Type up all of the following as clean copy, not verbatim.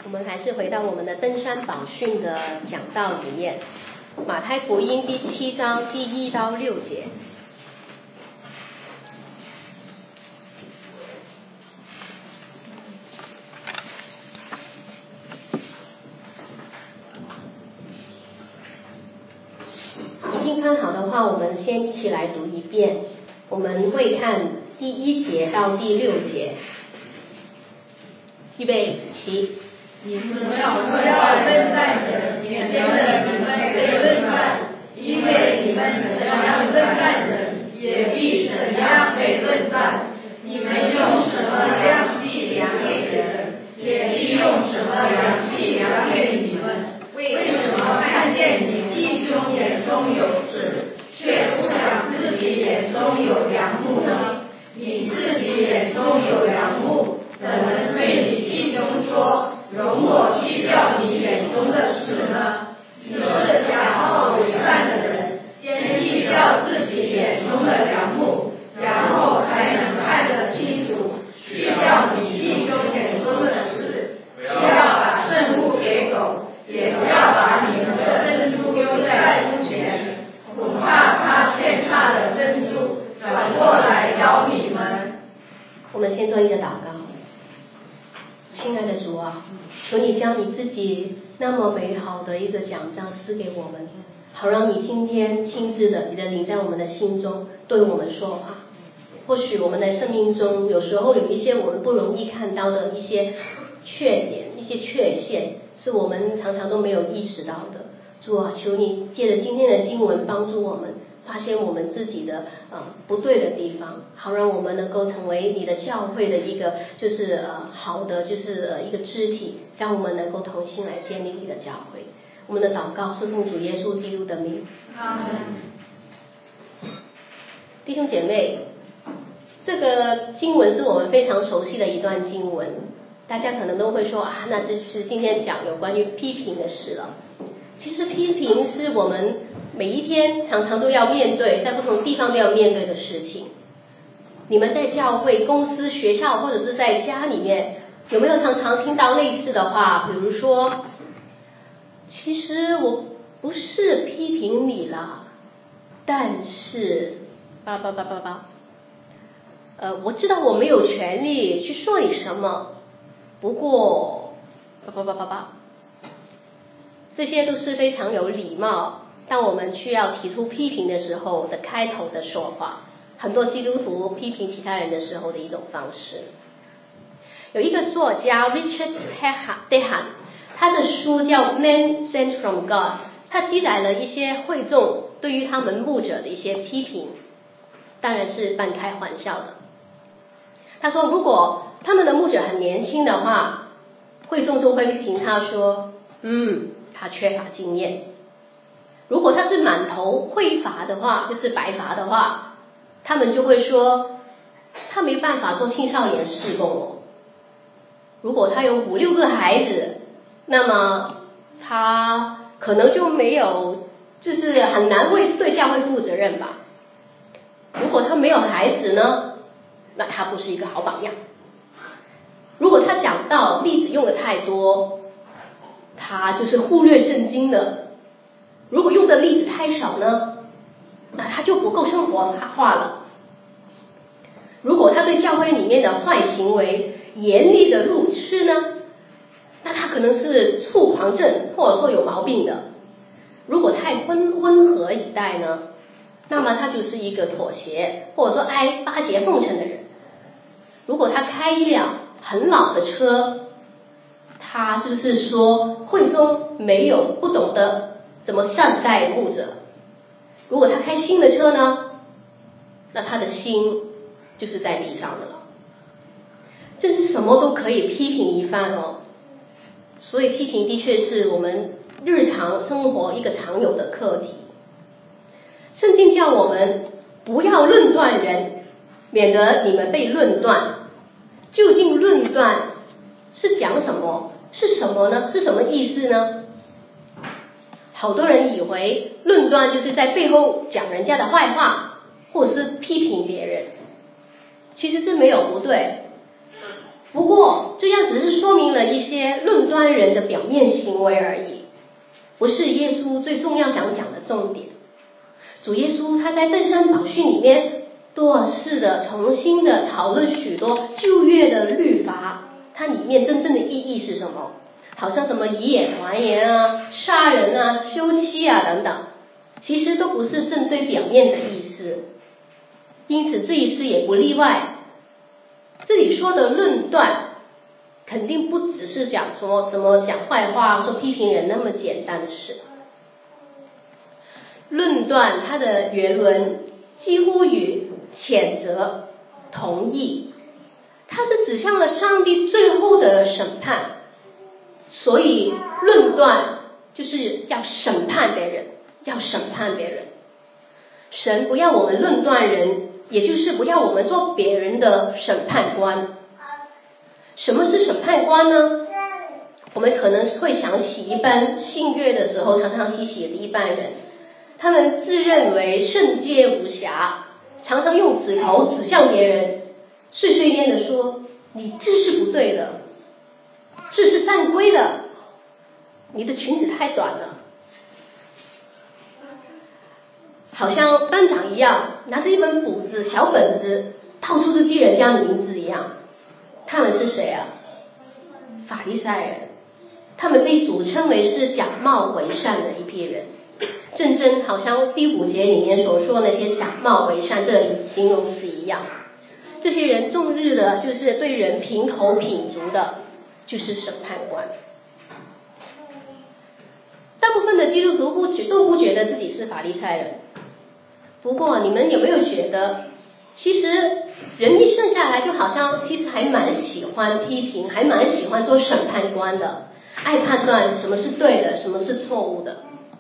我们还是回到我们的登山宝训的讲道里面，马太福音第7章第1到6节。已经看好的话，我们先一起来读一遍。我们会看第1节到第6节。预备起。 你们不要论断人，免得你们被论断，因为你们怎样论断人，也必怎样被论断。你们用什么量器量给人，也必用什么量器量给你们。为什么看见你弟兄眼中有刺，却不想自己眼中有梁木呢？你自己眼中有梁木，怎能对你弟兄说，容我去掉你眼中的刺呢？你这假冒伪善的人，先去掉自己眼中的梁木，然后才能看得清楚，去掉你弟兄眼中的刺。不要把圣物给狗，也不要把你们的珍珠丢在猪前，恐怕它践踏了珍珠，转过来咬你们。 我们先做一个祷告。亲爱的主啊，求你将你自己那么美好的一个讲章赐给我们，好让你今天亲自的你的灵在我们的心中对我们说话。或许我们在生命中有时候有一些我们不容易看到的一些缺点、一些缺陷，是我们常常都没有意识到的。主啊，求你借着今天的经文帮助我们发现我们自己的不对的地方，好让我们能够成为你的教会的一个就是好的就是一个肢体，让我们能够同心来建立你的教会。我们的祷告是奉主耶稣基督的名。 阿们。 弟兄姐妹，这个经文是我们非常熟悉的一段经文，大家可能都会说啊，那这就是今天讲有关于批评的事了。其实批评是我们每一天常常都要面对，在不同地方都要面对的事情。你们在教会、公司、学校或者是在家里面，有没有常常听到类似的话？比如说，其实我不是批评你啦，但是我知道我没有权利去说你什么，不过这些都是非常有礼貌，当我们需要提出批评的时候的开头的说话，很多基督徒批评其他人的时候的一种方式。有一个作家 Richard Dehan， 他的书叫 Men Sent from God， 他记载了一些会众对于他们牧者的一些批评，当然是半开玩笑的。他说如果他们的牧者很年轻的话，会众就会批评他说他缺乏经验。如果他是满头灰发的话，就是白发的话，他们就会说他没办法做青少年事工哦。如果他有5、6个孩子，那么他可能就没有，就是很难对教会负责任吧。如果他没有孩子呢，那他不是一个好榜样。如果他讲到例子用的太多，他就是忽略圣经的。如果用的例子太少呢，那他就不够生活化了。如果他对教会里面的坏行为严厉的路痴呢，那他可能是躁狂症或者说有毛病的。如果太温和以待呢，那么他就是一个妥协或者说巴结奉承的人。如果他开一辆很老的车，他就是说会中没有不懂得怎么善待牧者。如果他开新的车呢，那他的心就是在地上的了。这是什么都可以批评一番哦。所以批评的确是我们日常生活一个常有的课题。圣经叫我们不要论断人，免得你们被论断。究竟论断是讲什么？是什么呢？是什么意思呢？好多人以为论断就是在背后讲人家的坏话，或者是批评别人。其实这没有不对。 不过这样只是说明了一些论断人的表面行为而已，不是耶稣最重要想讲的重点。主耶稣他在登山宝训里面多次的重新的讨论许多旧约的律法，它里面真正的意义是什么？好像什么以眼还眼啊、杀人啊、休妻啊等等，其实都不是针对表面的意思。因此这一次也不例外。这里说的论断肯定不只是讲说什么讲坏话、说批评人那么简单的事。论断它的原文几乎与谴责同义，它是指向了上帝最后的审判，所以论断就是要审判别人，要审判别人。神不要我们论断人，也就是不要我们做别人的审判官。什么是审判官呢？我们可能会想起一般信乐的时候常常提起的一般人，他们自认为圣洁无瑕，常常用指头指向别人，碎碎念的说你这是不对的，这是犯规的，你的裙子太短了。好像班长一样，拿着一本簿子小本子到处是记人家名字一样。他们是谁啊？法利赛人。他们被主称为是假冒为善的一批人，正正好像第5节里面所说的那些假冒为善的形容词一样。这些人终日的就是对人评头品足的，就是审判官。大部分的基督徒都不觉得自己是法利赛人。不过你们有没有觉得，其实人一生下来就好像其实还蛮喜欢批评，还蛮喜欢做审判官的，爱判断什么是对的，什么是错误的。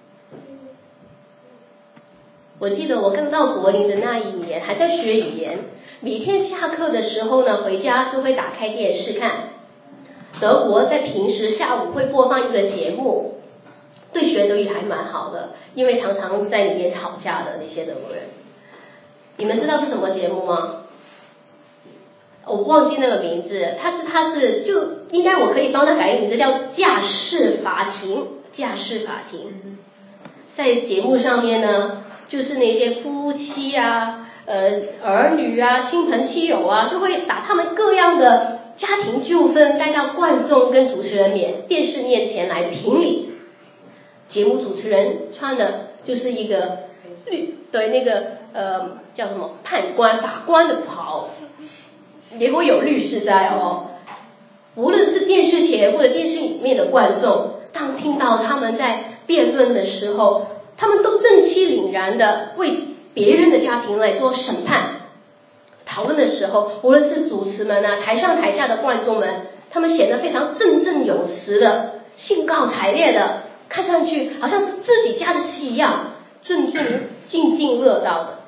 我记得我刚到柏林的那一年，还在学语言，每天下课的时候呢，回家就会打开电视看。德国在平时下午会播放一个节目，对学德语还蛮好的，因为常常在里面吵架的那些德国人。你们知道是什么节目吗？我忘记那个名字，它是就应该我可以帮他改个名字，叫家事法庭。家事法庭在节目上面呢，就是那些夫妻啊、儿女啊、亲朋戚友啊，就会把他们各样的家庭纠纷带到观众跟主持人电视面前来评理。节目主持人穿的就是一个对那个叫什么判官法官的袍，也会有律师在哦。无论是电视前或者电视里面的观众，当听到他们在辩论的时候，他们都正气凛然的为别人的家庭来做审判。讨论的时候，无论是主持们啊，台上台下的观众们，他们显得非常振振有词的，兴高采烈的，看上去好像是自己家的戏一样，津津乐道的。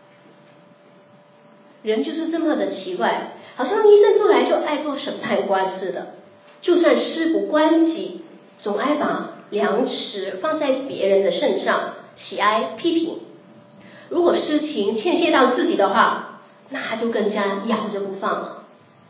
人就是这么的奇怪，好像一生出来就爱做审判官似的，就算事不关己，总爱把量尺放在别人的身上，喜爱批评。如果事情牵涉到自己的话，那他就更加咬着不放了。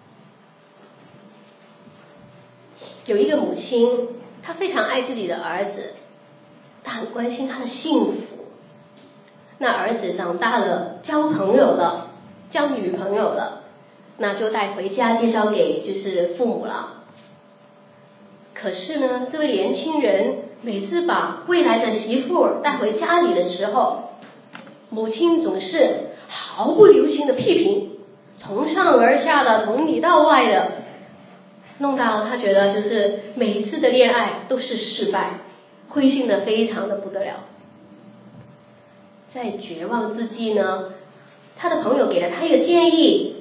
有一个母亲，她非常爱自己的儿子，她很关心他的幸福。那儿子长大了，交朋友了，交女朋友了，那就带回家介绍给就是父母了。可是呢，这位年轻人每次把未来的媳妇带回家里的时候，母亲总是毫不留情的批评，从上而下的，从里到外的，弄到他觉得就是每一次的恋爱都是失败，灰心的非常的不得了。在绝望之际呢，他的朋友给了他一个建议，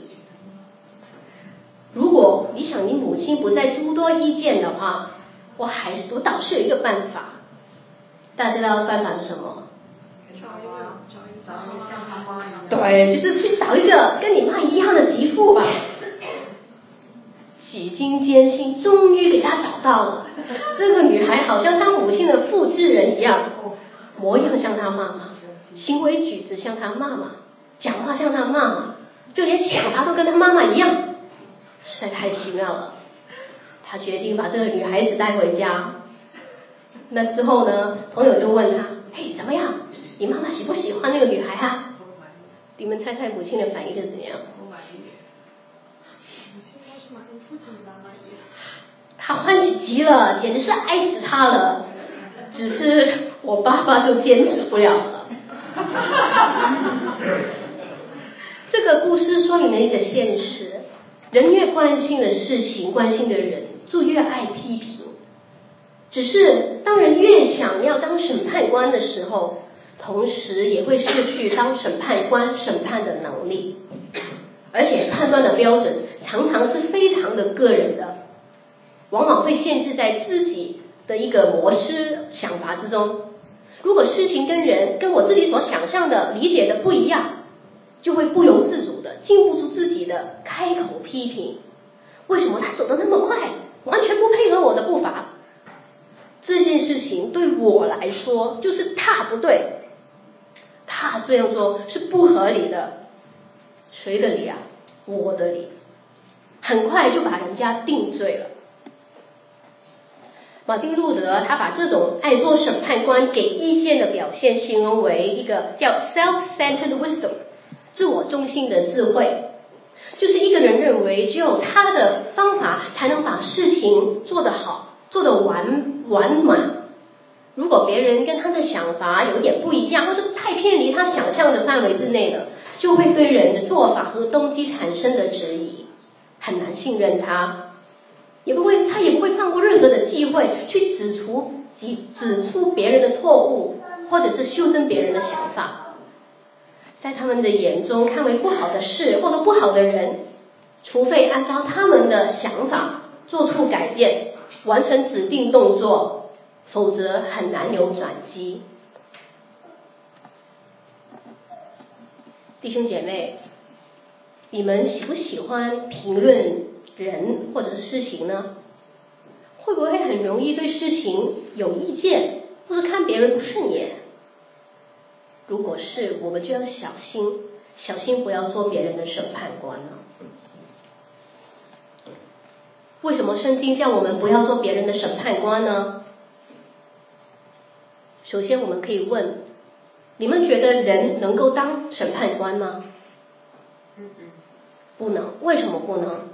如果你想你母亲不再诸多意见的话，我倒是有一个办法。大家知道办法是什么？对，就是去找一个跟你妈一样的媳妇吧。几经艰辛，终于给他找到了。这个女孩好像她母亲的复制人一样，模样像她妈妈，行为举止像她妈妈，讲话像她妈妈，就连想法都跟她妈妈一样。 实在太奇妙了。他决定把这个女孩子带回家。那之后呢，朋友就问他：嘿，怎么样？你妈妈喜不喜欢那个女孩啊？你们猜猜母亲的反应是怎样？他欢喜极了，简直是爱死他了。只是我爸爸就坚持不了了。这个故事说明了一个现实：人越关心的事情、关心的人，就越爱批评。只是当人越想要当审判官的时候，同时也会失去当审判官审判的能力，而且判断的标准常常是非常的个人的，往往会限制在自己的一个模式想法之中。如果事情跟人跟我自己所想象的理解的不一样，就会不由自主的禁不住自己的开口批评。为什么他走得那么快，完全不配合我的步伐？这件事情对我来说就是他不对，他这样做是不合理的。谁的理啊？我的理。很快就把人家定罪了。马丁路德他把这种爱做审判官给意见的表现形容为一个叫 self-centered wisdom， 自我中心的智慧。就是一个人认为只有他的方法才能把事情做得好，做得完满。如果别人跟他的想法有点不一样，或者太偏离他想象的范围之内了，就会对人的做法和动机产生的质疑，很难信任他，他也不会放过任何的机会去指出别人的错误，或者是修正别人的想法。在他们的眼中，看为不好的事或者不好的人，除非按照他们的想法做出改变，完成指定动作，否则很难有转机。弟兄姐妹，你们喜不喜欢评论人或者是事情呢？会不会很容易对事情有意见，或者看别人不顺眼？如果是，我们就要小心不要做别人的审判官了。为什么圣经叫我们不要做别人的审判官呢？首先我们可以问，你们觉得人能够当审判官吗？不能。为什么不能？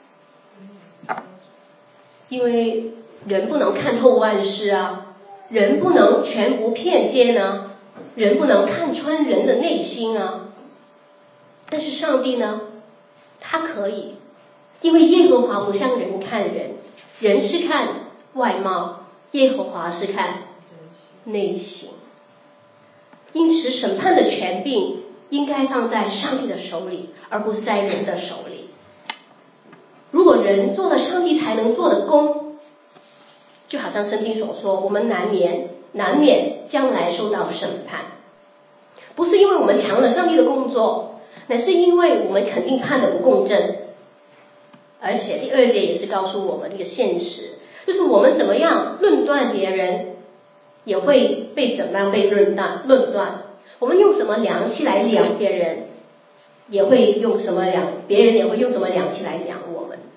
因为人不能看透万事啊，人不能全无偏见啊，人不能看穿人的内心啊。但是上帝呢，他可以，因为耶和华不像人看人，人是看外貌，耶和华是看内心。因此审判的权柄应该放在上帝的手里，而不是在人的手里。如果人做了上帝才能做的工，就好像圣经所说，我们难免将来受到审判。不是因为我们抢了上帝的工作，乃是因为我们肯定判的不公正。而且第二节也是告诉我们一个现实，就是我们怎么样论断别人，也会被怎么样被论断。我们用什么量器来量别人，别人也会用什么量器来量我们。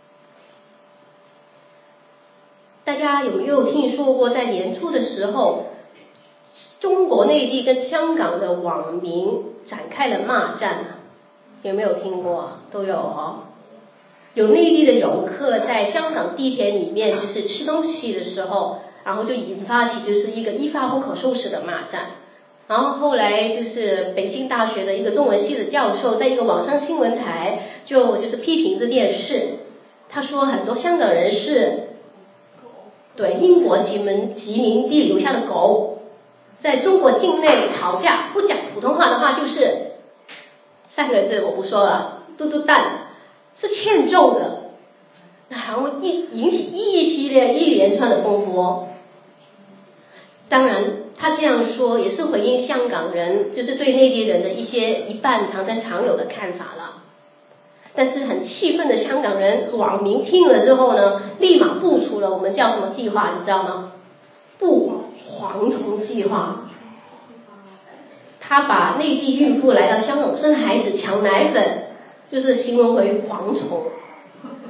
大家有没有听说过，在年初的时候，中国内地跟香港的网民展开了骂战啊？有没有听过？都有哦。有内地的游客在香港地铁里面就是吃东西的时候，然后就引发起就是一个一发不可收拾的骂战。然后后来就是北京大学的一个中文系的教授在一个网上新闻台就是批评这件事，他说很多香港人是对英国殖民地留下的狗，在中国境内吵架不讲普通话的话就是3个字，我不说了，嘟嘟蛋，是欠揍的。然后引起一连串的风波。当然他这样说也是回应香港人就是对内地人的一半常有的看法了。但是很气愤的香港人网民听了之后呢，立马部署了我们叫什么计划，你知道吗？不蝗虫计划。他把内地孕妇来到香港生孩子抢奶粉，就是形容为蝗虫。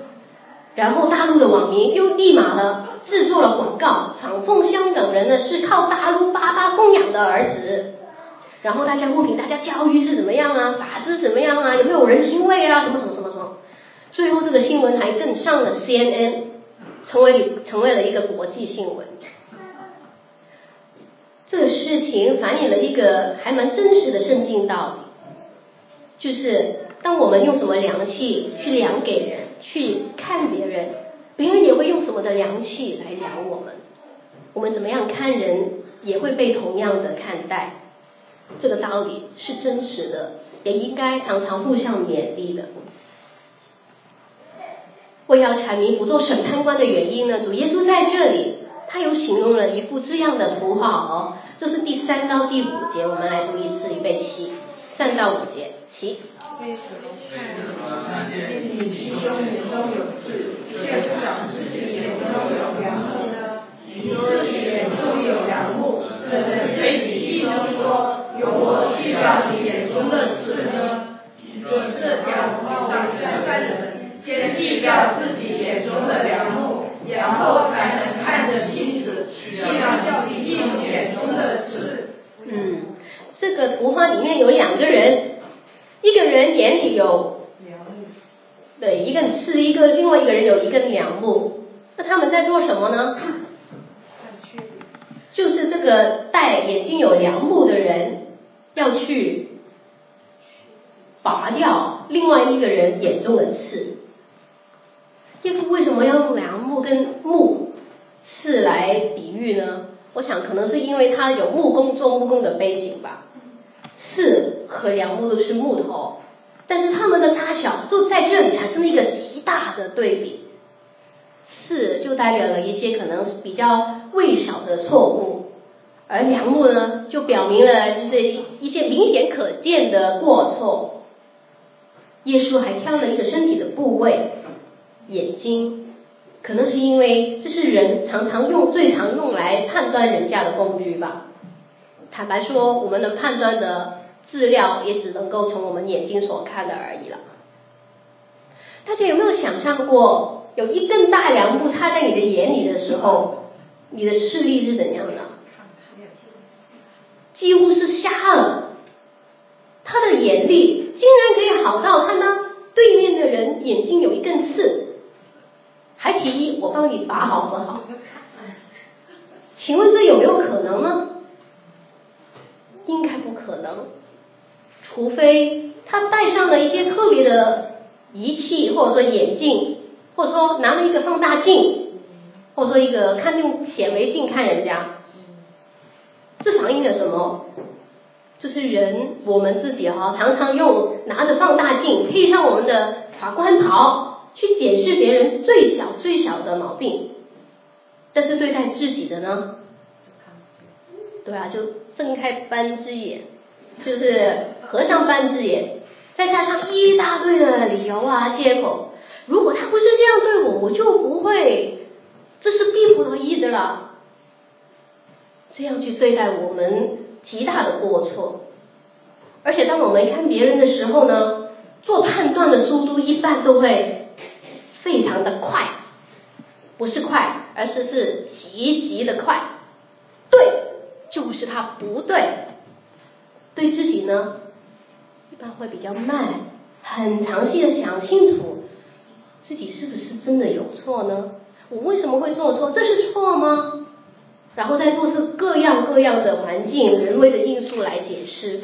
然后大陆的网民又立马的制作了广告，仿讽香港人呢是靠大陆爸爸供养的儿子，然后大家不评大家教育是怎么样啊，法治怎么样啊，有没有人情味啊，什么什么什么什么，最后这个新闻还更上了 CNN， 成为了一个国际新闻。这个事情反映了一个还蛮真实的圣经道理，就是当我们用什么量器去量给人，去看别人，别人也会用什么的量器来量我们。我们怎么样看人，也会被同样的看待。这个道理是真实的，也应该常常互相勉励的。为要阐明不做审判官的原因呢，主耶稣在这里他有形容了一幅这样的图画哦，这是第3到第5节，我们来读一次，预备起，3到5节，起。 为什么看见你弟兄眼中有刺，却想自己眼中有梁木呢？你自己眼中有梁木，怎能对你弟兄说，有我去掉你眼中的刺呢？你这讲话为相反人，先去掉自己眼中的梁木，然后才能看得清楚，去掉你弟兄眼中的刺。 这个图画里面有2个人，一个人眼里有一根刺，另外一个人有一根梁木。那他们在做什么呢？就是这个戴眼睛有梁木的人要去拔掉另外一个人眼中的刺。耶稣为什么要用梁木跟木刺来比喻呢？我想可能是因为他有木工做木工的背景吧。刺和梁木都是木头，但是它们的大小就在这里产生了一个极大的对比。刺就代表了一些可能比较微小的错误，而梁木呢就表明了就是一些明显可见的过错。耶稣还挑了一个身体的部位，眼睛，可能是因为这是人最常用来判断人家的工具吧。坦白说，我们能判断的资料也只能够从我们眼睛所看的而已了。大家有没有想象过，有一根大梁木插在你的眼里的时候，你的视力是怎样的？几乎是瞎了。他的眼力竟然可以好到看到对面的人眼睛有一根刺，还提议我帮你拔好不好？请问这有没有可能呢？应该不可能，除非他戴上了一些特别的仪器，或者说眼镜，或者说拿了一个放大镜，或者说一个用显微镜看人家。这反映了什么？就是我们自己常常拿着放大镜配上我们的法官袍去检视别人最小的毛病，但是对待自己的呢？对啊，就睁开半只眼，就是合上半只眼，再加上一大堆的理由借口。如果他不是这样对我，我就不会，这是逼不得已的了。这样去对待我们极大的过错。而且当我们看别人的时候呢，做判断的速度一般都会非常的快，不是快，而是极的快。对就是他不对，对自己呢一般会比较慢，很详细的想清楚自己是不是真的有错呢？我为什么会做错？这是错吗？然后再做出各样的环境人为的因素来解释。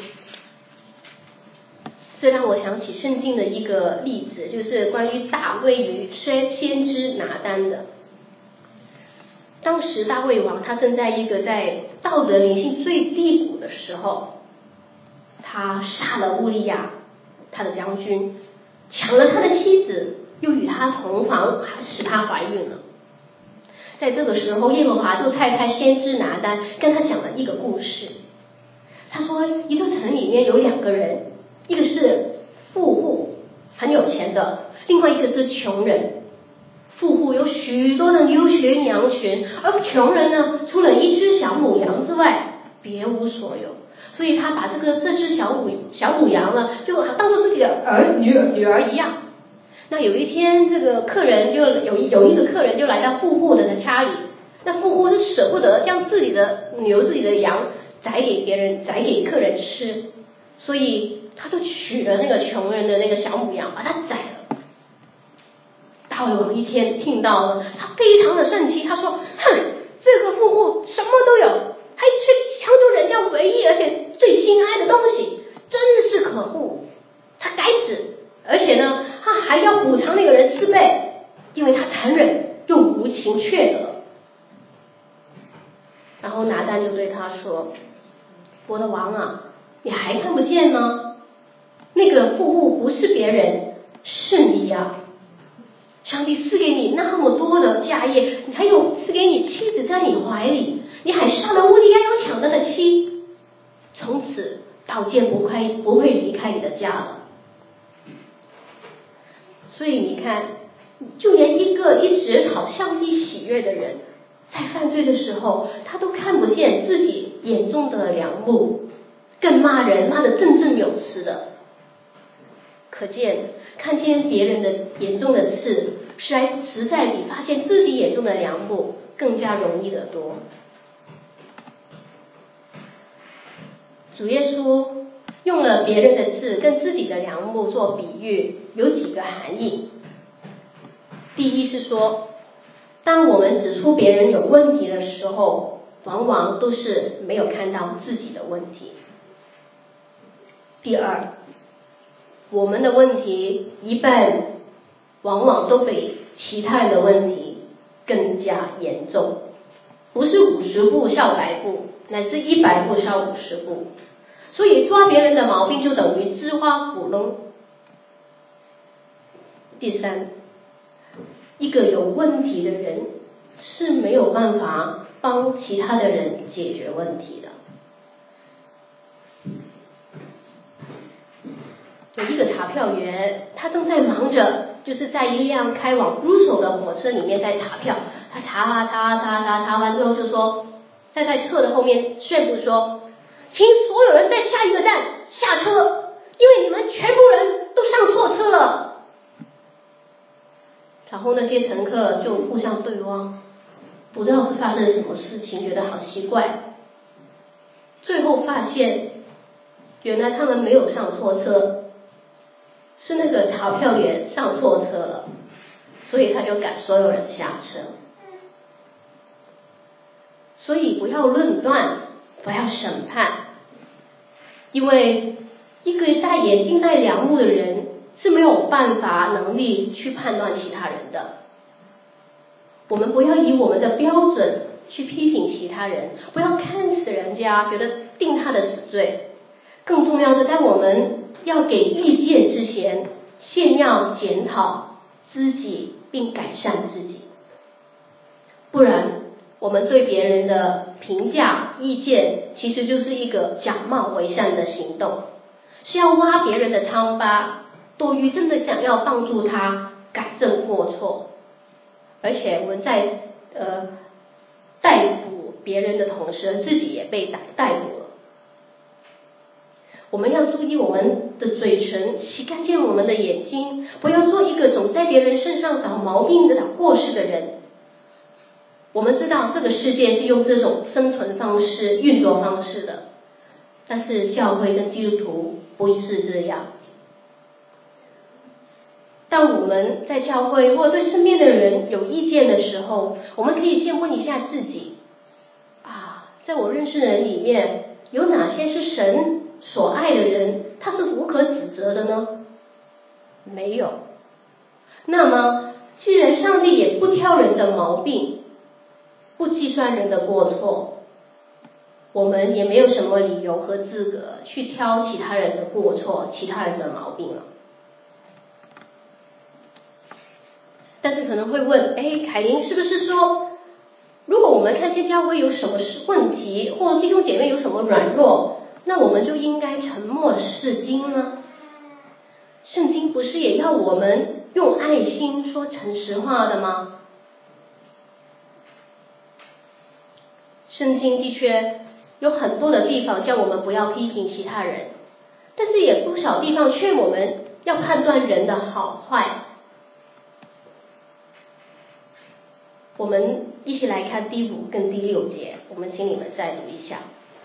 这让我想起圣经的一个例子，就是关于大卫与先知拿单的。当时大卫王他正在一个在道德灵性最低谷的时候，他杀了乌利亚他的将军，抢了他的妻子，又与他同房，使他怀孕了。在这个时候，耶和华就差派先知拿单跟他讲了一个故事。他说一座城里面有2个人，一个是富户很有钱的，另外一个是穷人。富户有许多的牛群羊群，而穷人呢，除了一只小母羊之外别无所有。所以他把这只小母羊呢，就当作自己的女儿一样。 那有一天，这个客人就有一个客人就来到富户的家里，那富户是舍不得将自己的牛、自己的羊宰给别人、宰给客人吃，所以他就取了那个穷人的那个小母羊，把它宰了。大卫王一天听到了，他非常的生气，他说：“哼，这个富户什么都有，还去抢走人家唯一而且最心爱的东西，真是可恶！他该死！而且呢，他还要补偿那个人4倍，因为他残忍又无情却得。”然后拿单就对他说：“我的王啊，你还看不见吗？那个富户不是别人，是你呀！上帝赐给你那么多的家业，你还有赐给你妻子在你怀里，你还杀了乌利亚又抢他的妻，从此刀剑不会离开你的家了。”所以你看，就连一个一直讨上帝喜悦的人，在犯罪的时候，他都看不见自己眼中的梁木，更骂人骂得振振有词的。可见看见别人的眼中的刺，实在比发现自己眼中的梁木更加容易得多。主耶稣用了别人的刺跟自己的梁木做比喻，有几个含义。第一是说，当我们指出别人有问题的时候，往往都是没有看到自己的问题。第二，我们的问题一半往往都比其他人的问题更加严重，不是50步笑100步，乃是100步笑50步。所以抓别人的毛病就等于知花补窿。第三，一个有问题的人是没有办法帮其他的人解决问题的。有一个查票员，他正在忙着，就是在一辆开往 Brussels 的火车里面在查票。他查完之后就说，在车的后面宣布说，请所有人在下一个站下车，因为你们全部人都上错车了。然后那些乘客就互相对望，不知道是发生了什么事情，觉得好奇怪。最后发现，原来他们没有上错车，是那个查票员上错车了，所以他就赶所有人下车。所以不要论断，不要审判，因为一个戴眼镜戴梁木的人是没有办法能力去判断其他人的。我们不要以我们的标准去批评其他人，不要看死人家觉得定他的死罪。更重要的，在我们要给意见之前，先要检讨自己并改善自己，不然我们对别人的评价意见其实就是一个假冒伪善的行动，是要挖别人的疮疤，多于真的想要帮助他改正过错。而且我们在逮捕别人的同时，自己也被逮捕了。我们要注意我们的嘴唇，洗干净我们的眼睛，不要做一个总在别人身上找毛病的、找过失的人。我们知道这个世界是用这种生存方式、运作方式的，但是教会跟基督徒不是这样。当我们在教会或对身边的人有意见的时候，我们可以先问一下自己在我认识的人里面，有哪些是神所爱的人，他是无可指责的呢？没有。那么既然上帝也不挑人的毛病，不计算人的过错，我们也没有什么理由和资格去挑其他人的过错、其他人的毛病了。但是可能会问，凯琳，是不是说，如果我们看见教会有什么问题，或弟兄姐妹有什么软弱，那我们就应该沉默释经呢？圣经不是也要我们用爱心说诚实话的吗？圣经的确有很多的地方叫我们不要批评其他人，但是也不少地方劝我们要判断人的好坏， 我们一起来看第5跟第6节，我们请你们再读一下。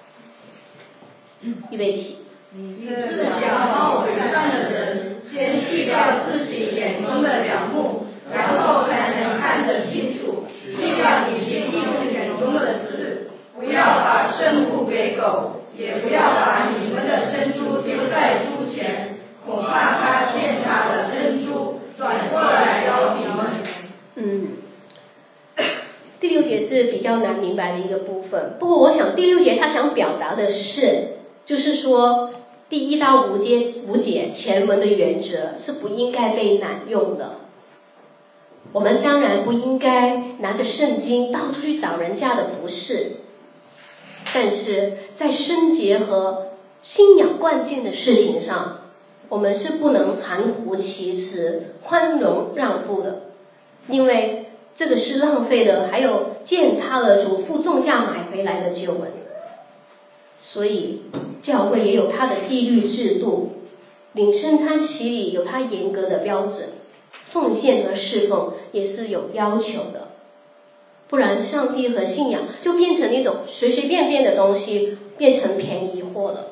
预备起。 你是假冒伪善的人，先去掉自己眼中的梁木，然后才能看得清楚，去掉你弟兄眼中的刺。不要把圣物给狗，也不要把你们的珍珠丢在猪前，恐怕他践踏了珍珠，转过来咬你们。 第6节是比较难明白的一个部分，不过我想第6节他想表达的是，就是说第1到5节前文的原则是不应该被滥用的。我们当然不应该拿着圣经到处去找人家的不是，但是在圣洁和信仰关键的事情上，我们是不能含糊其辞、宽容让步的，因为这个是浪费了还有践踏了主付重价买回来的救恩。所以教会也有它的纪律制度，领圣餐洗礼有它严格的标准，奉献和侍奉也是有要求的，不然上帝和信仰就变成一种随随便便的东西，变成便宜货了。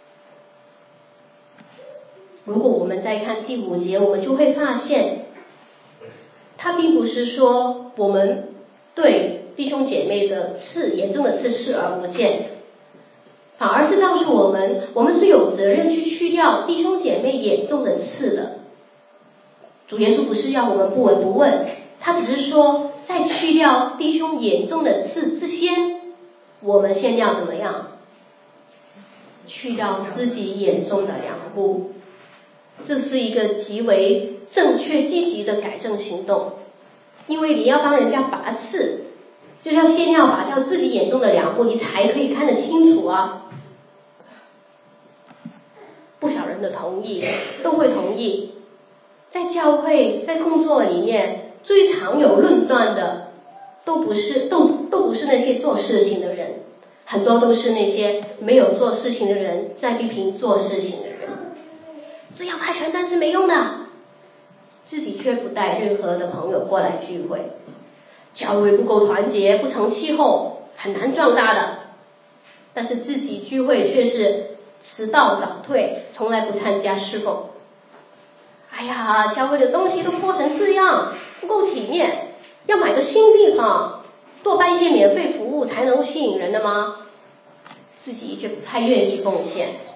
如果我们再看第5节，我们就会发现他并不是说我们对弟兄姐妹的刺严重的刺视而不见，反而是告诉我们是有责任去掉弟兄姐妹眼中的刺的。主耶稣不是要我们不闻不问，他只是说在去掉弟兄眼中的刺之前，我们先要怎么样？去掉自己眼中的梁木。这是一个极为正确积极的改正行动，因为你要帮人家拔刺，就要先要拔掉自己眼中的梁木，你才可以看得清楚啊。不少人的同意都会同意，在教会在工作里面最常有论断的都不是那些做事情的人，很多都是那些没有做事情的人在批评做事情的人。这样派传单是没用的，自己却不带任何的朋友过来聚会，教会不够团结，不成气候，很难壮大的。但是自己聚会却是迟到早退，从来不参加侍奉。哎呀，教会的东西都破成这样，不够体面，要买个新地方，多办一些免费服务才能吸引人的吗？自己却不太愿意奉献。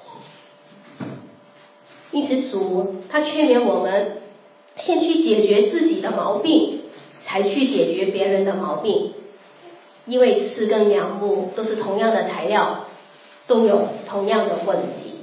因此主他劝勉我们先去解决自己的毛病，才去解决别人的毛病，因为刺跟梁木都是同样的材料，都有同样的问题。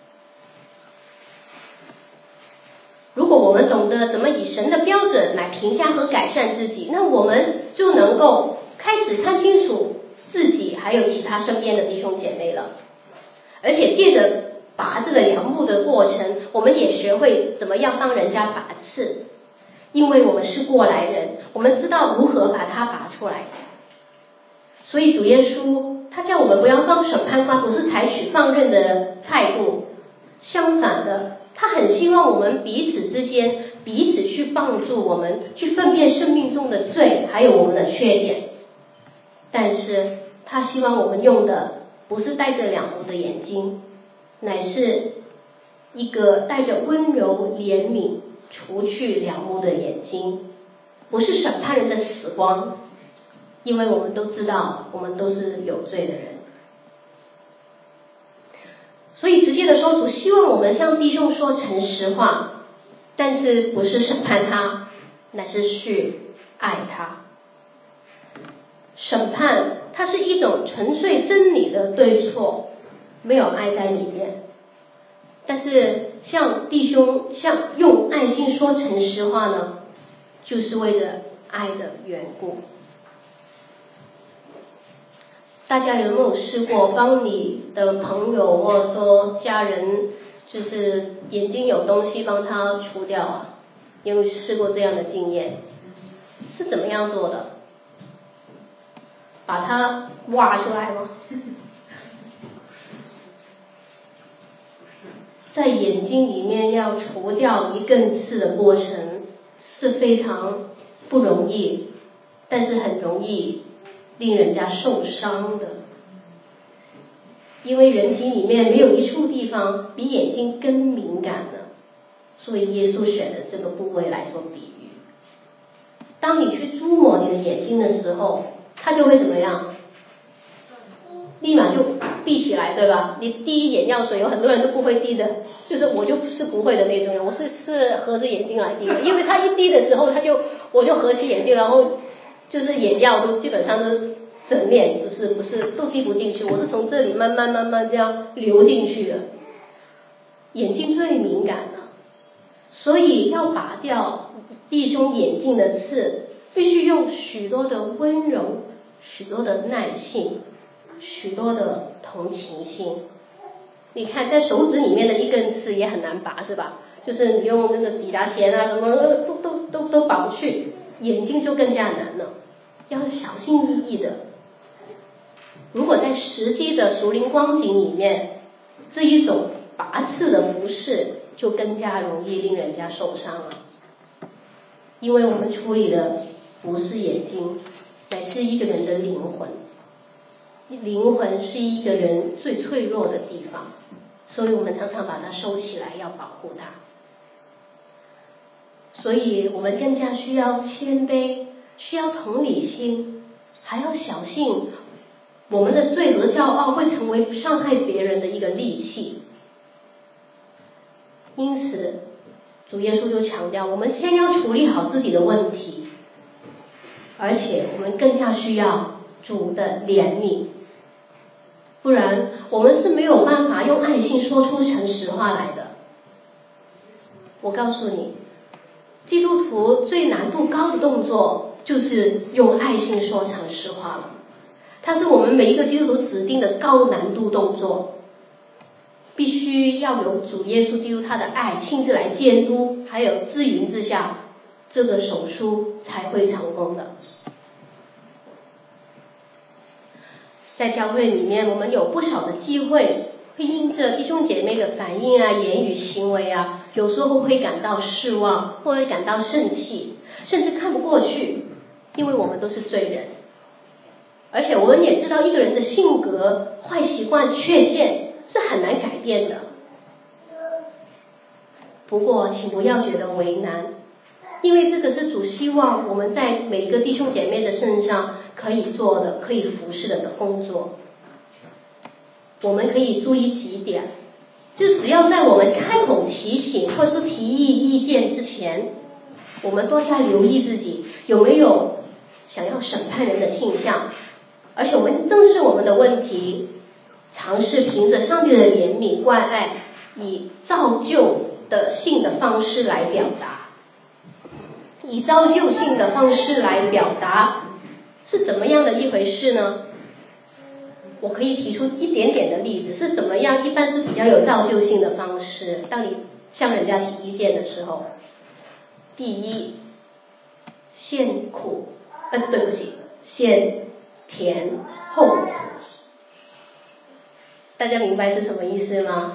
如果我们懂得怎么以神的标准来评价和改善自己，那我们就能够开始看清楚自己还有其他身边的弟兄姐妹了。而且借着拔这个梁木的过程，我们也学会怎么样帮人家拔刺，因为我们是过来人，我们知道如何把它拔出来。所以主耶稣他叫我们不要当审判官，不是采取放任的态度，相反的，他很希望我们彼此之间彼此去帮助我们去分辨生命中的罪还有我们的缺点。但是他希望我们用的不是带着两目的眼睛，乃是一个带着温柔怜悯除去两目的眼睛，不是审判人的死光，因为我们都知道我们都是有罪的人。所以直接的说，主希望我们向弟兄说诚实话，但是不是审判他，乃是去爱他。审判它是一种纯粹真理的对错，没有爱在里面。但是向弟兄像用爱心说诚实话呢，就是为了爱的缘故。大家有没有试过帮你的朋友或者说家人，就是眼睛有东西帮他除掉啊？有没有试过这样的经验？是怎么样做的？把它挖出来吗？在眼睛里面要除掉一根刺的过程是非常不容易， 但是很容易令人家受伤的。因为人体里面没有一处地方比眼睛更敏感的，所以耶稣选了这个部位来做比喻。当你去触摸你的眼睛的时候，它就会怎么样？立马就闭起来，对吧？你滴眼药水，有很多人都不会滴的，就是我就是不会的那种人，我是合着眼睛来滴的，因为他一滴的时候，我就合起眼睛，然后就是眼药都基本上都整面不是都滴不进去，我是从这里慢慢这样流进去的。眼睛最敏感的，所以要拔掉弟兄眼睛的刺，必须用许多的温柔，许多的耐性，许多的同情心。你看在手指里面的一根刺也很难拔，是吧？就是你用那个抵达钳啊什么都拔不去，眼睛就更加难了，要小心翼翼的。如果在实际的属灵光景里面，这一种拔刺的服事就更加容易令人家受伤了，因为我们处理的不是眼睛，乃是一个人的灵魂。灵魂是一个人最脆弱的地方，所以我们常常把它收起来，要保护它。所以我们更加需要谦卑，需要同理心，还要小心我们的罪和骄傲会成为伤害别人的一个利器。因此主耶稣就强调，我们先要处理好自己的问题，而且我们更加需要主的怜悯，不然我们是没有办法用爱心说出诚实话来的。我告诉你，基督徒最难度高的动作就是用爱心说诚实话了，它是我们每一个基督徒指定的高难度动作，必须要有主耶稣基督他的爱亲自来监督，还有支援之下，这个手术才会成功的。在教会里面，我们有不少的机会会因着弟兄姐妹的反应啊、言语行为啊，有时候会感到失望，或会感到生气，甚至看不过去，因为我们都是罪人。而且我们也知道一个人的性格、坏习惯、缺陷是很难改变的。不过请不要觉得为难，因为这个是主希望我们在每一个弟兄姐妹的身上可以做的、可以服侍的工作。我们可以注意几点，就只要在我们开口提醒或是提议意见之前，我们多加留意自己有没有想要审判人的倾向，而且我们正视我们的问题，尝试凭着上帝的怜悯关爱，以造就的性的方式来表达。以造就性的方式来表达是怎么样的一回事呢？我可以提出一点点的例子，是怎么样一般是比较有造就性的方式。当你向人家提意见的时候，第一，先苦，对不起，先甜后苦。大家明白是什么意思吗？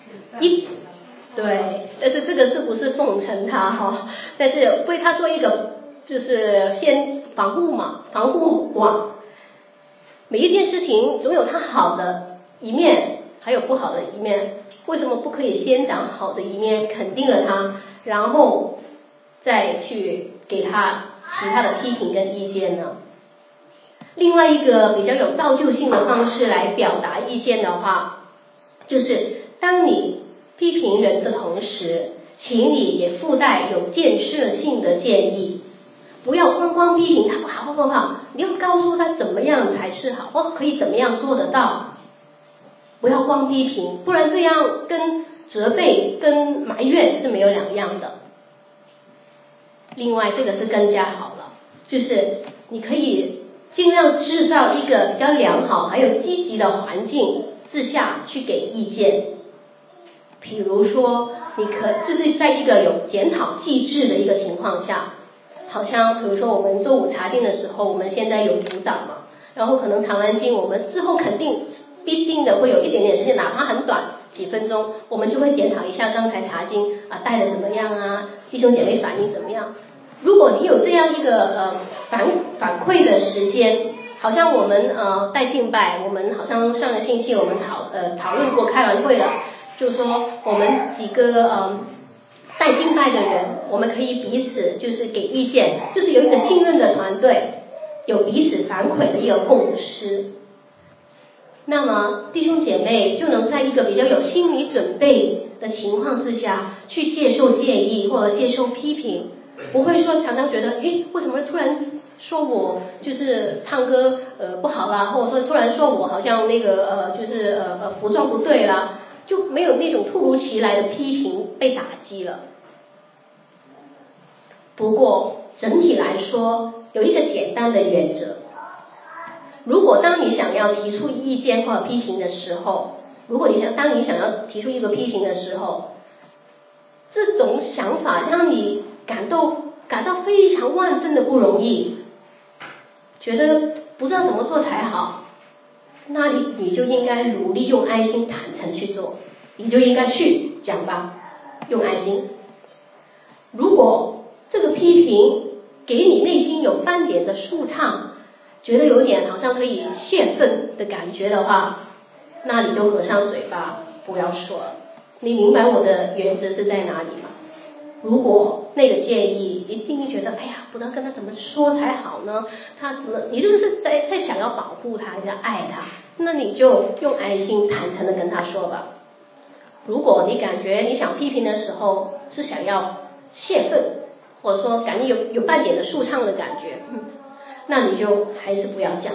对，但是这个是不是奉承他哈？但是为他做一个就是先防护网。每一件事情总有它好的一面，还有不好的一面。为什么不可以先讲好的一面，肯定了它，然后再去给他其他的批评跟意见呢？另外一个比较有造就性的方式来表达意见的话，就是当你批评人的同时，请你也附带有建设性的建议，不要光批评他不好，你要告诉他怎么样才是好，或可以怎么样做得到。不要光批评，不然这样跟责备跟埋怨是没有两样的。另外这个是更加好了，就是你可以尽量制造一个比较良好还有积极的环境之下去给意见。比如说就是在一个有检讨机制的一个情况下，好像比如说我们周五查经的时候，我们现在有组长嘛，然后可能查完经，我们之后肯定必定的会有一点点时间，哪怕很短几分钟，我们就会检讨一下刚才查经带的怎么样啊，弟兄姐妹反应怎么样。 如果你有这样一个反馈的时间，好像我们带敬拜，我们好像上个星期我们讨论过，开完会了，就是说我们几个带敬拜的人，我们可以彼此就是给意见，就是有一个信任的团队，有彼此反馈的一个共识。那么弟兄姐妹就能在一个比较有心理准备的情况之下去接受建议或者接受批评，不会说常常觉得为什么突然说我就是唱歌不好啦，或者说突然说我好像那个就是服装不对啦，就没有那种突如其来的批评被打击了。不过整体来说有一个简单的原则，如果当你想要提出意见或者批评的时候，当你想要提出一个批评的时候，这种想法让你感到非常万分的不容易，觉得不知道怎么做才好，那你就应该努力用爱心坦诚去做，你就应该去讲吧，用爱心。如果这个批评给你内心有半点的舒畅，觉得有点好像可以泄愤的感觉的话，那你就合上嘴巴不要说了。你明白我的原则是在哪里吗？如果那个建议一定会觉得不知道跟他怎么说才好呢，他怎么你就是在想要保护他，在爱他，那你就用爱心坦诚的跟他说吧。如果你感觉你想批评的时候是想要泄愤，或者说感觉有半点的舒畅的感觉，那你就还是不要讲。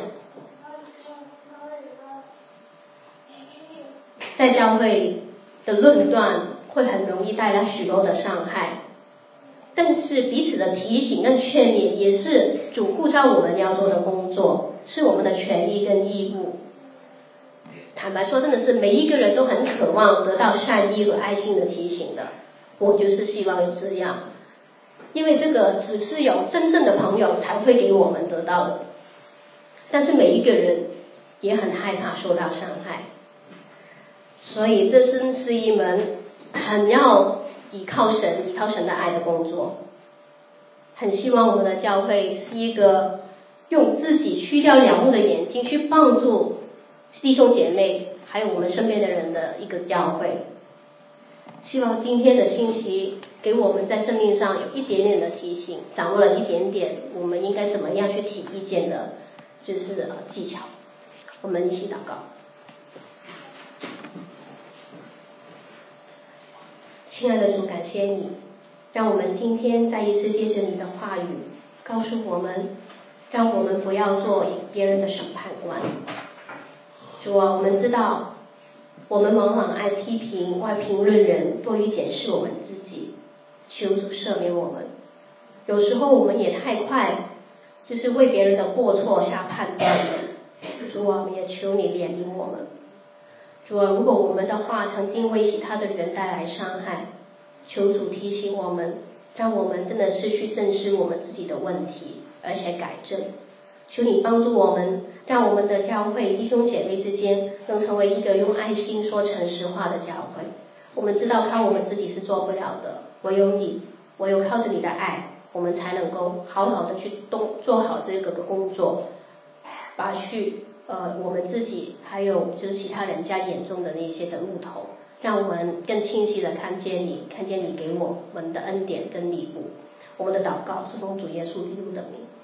在教会的论断会很容易带来许多的伤害，但是彼此的提醒跟劝勉也是主呼召我们要做的工作，是我们的权利跟义务。坦白说，真的是每一个人都很渴望得到善意和爱心的提醒的，我就是希望有这样，因为这个只是有真正的朋友才会给我们得到的，但是每一个人也很害怕受到伤害，所以这真是一门很要依靠神的爱的工作。很希望我们的教会是一个用自己去掉两目的眼睛去帮助弟兄姐妹还有我们身边的人的一个教会。希望今天的信息给我们在生命上有一点点的提醒，掌握了一点点我们应该怎么样去提意见的就是技巧。我们一起祷告。亲爱的主，感谢你让我们今天再一次借着你的话语告诉我们，让我们不要做别人的审判官。主啊，我们知道我们往往爱批评、爱评论人多于检视我们自己，求主赦免我们。有时候我们也太快就是为别人的过错下判断了。主啊，我们也求你怜悯我们。主啊，如果我们的话曾经为其他的人带来伤害，求主提醒我们，让我们真的是去正视我们自己的问题，而且改正。求你帮助我们，让我们的教会弟兄姐妹之间能成为一个用爱心说诚实话的教会。我们知道靠我们自己是做不了的，唯有你，唯有靠着你的爱，我们才能够好好的去做好这个工作，拔去我们自己还有就是其他人家眼中的那些的路头，让我们更清晰的看见你给我们的恩典跟礼物。我们的祷告是奉主耶稣基督的名。